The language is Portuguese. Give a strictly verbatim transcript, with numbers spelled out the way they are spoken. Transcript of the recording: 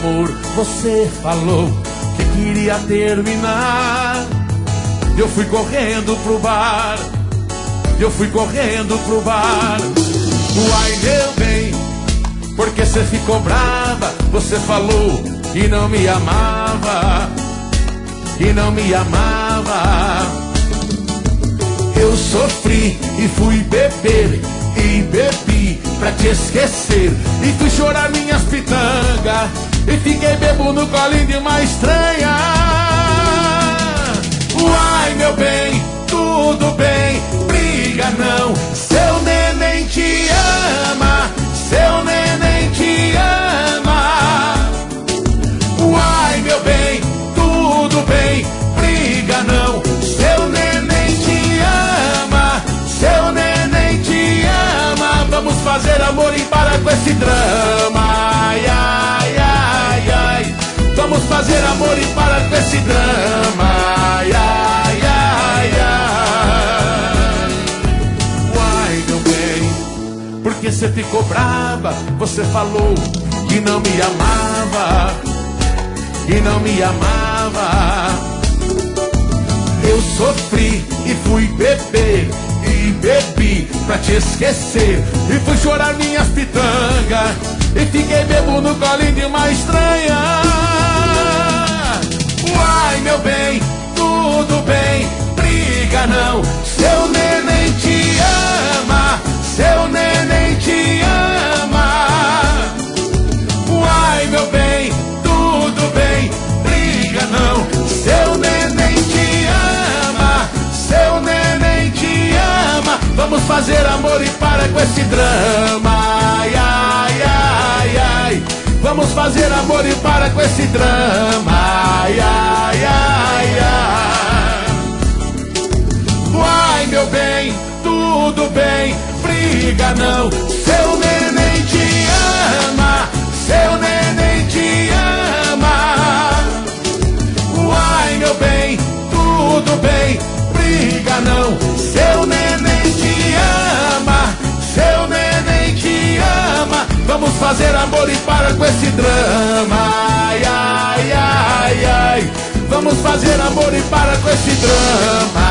amor você falou que queria terminar. Eu fui correndo pro bar, eu fui correndo pro bar. Uai, meu bem, porque você ficou brava? Você falou que não me amava, que não me amava. Eu sofri e fui beber e bebi pra te esquecer, e fui chorar minhas pitangas, e fiquei bebo no colinho de uma estranha. Uai, meu bem, tudo bem, briga não, seu neném te ama, seu neném te ama. Uai, meu bem, tudo bem, briga não, seu neném te ama, seu neném te ama. Vamos fazer amor e parar com esse drama. Ai, ai, ai, ai. Vamos fazer amor e parar com esse drama. Ai, ai, ai, ai. Uai, meu bem, porque você ficou brava? Você falou que não me amava, que não me amava. Eu sofri e fui beber e bebi pra te esquecer, e fui chorar minhas pitangas, e fiquei bebo no colinho de uma estranha. Uai, meu bem, tudo bem, briga não, seu neném te ama, seu neném te ama. Uai, meu bem, tudo bem, briga não, seu neném te ama, seu neném te ama. Vamos fazer amor e para com esse drama. Ai, ai, ai, ai. Vamos fazer amor e para com esse drama. Ai, ai, ai, ai. Uai, meu bem, tudo bem, briga não, seu neném te ama, seu neném te ama. Uai, meu bem, tudo bem, briga não, seu neném te ama, seu neném te ama. Vamos fazer amor e para com esse drama. Ai, ai, ai, ai. Vamos fazer amor e para com esse drama.